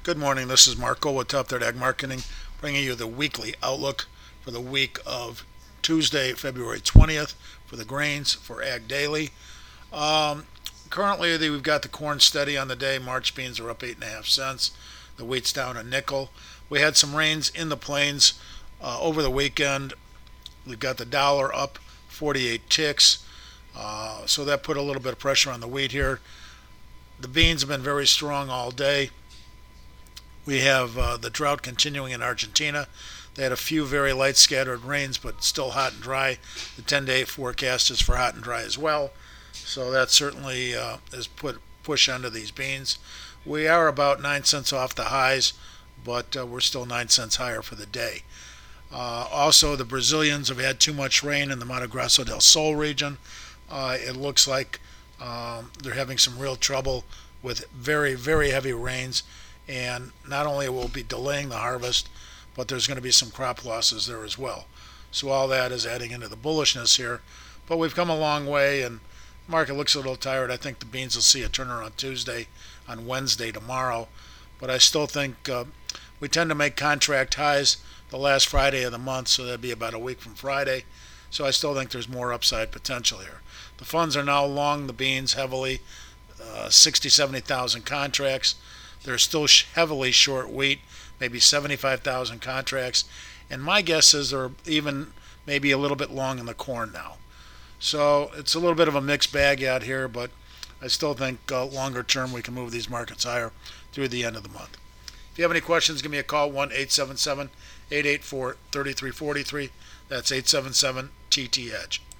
Good morning. This is Marco with Top Third Ag Marketing, bringing you the weekly outlook for the week of Tuesday, February 20th, for the grains for Ag Daily. Currently, we've got the corn steady on the day. March beans are up 8.5 cents. The wheat's down a nickel. We had some rains in the plains over the weekend. We've got the dollar up 48 ticks. So that put a little bit of pressure on the wheat here. The beans have been very strong all day. We have the drought continuing in Argentina. They had a few very light scattered rains, but still hot and dry. The 10-day forecast is for hot and dry as well. So that certainly has put push onto these beans. We are about 9 cents off the highs, but we're still 9 cents higher for the day. Also, the Brazilians have had too much rain in the Mato Grosso del Sul region. It looks like they're having some real trouble with very, very heavy rains. And not only will it be delaying the harvest, but there's going to be some crop losses there as well. So all that is adding into the bullishness here. But we've come a long way, and the market looks a little tired. I think the beans will see a turnaround Tuesday, on Wednesday, tomorrow. But I still think we tend to make contract highs the last Friday of the month, so that'd be about a week from Friday. So I still think there's more upside potential here. The funds are now long the beans heavily, 60, 70,000 contracts. They're still heavily short wheat, maybe 75,000 contracts. And my guess is they're even maybe a little bit long in the corn now. So it's a little bit of a mixed bag out here, but I still think longer term we can move these markets higher through the end of the month. If you have any questions, give me a call, 1-877-884-3343. That's 877-TT-EDGE.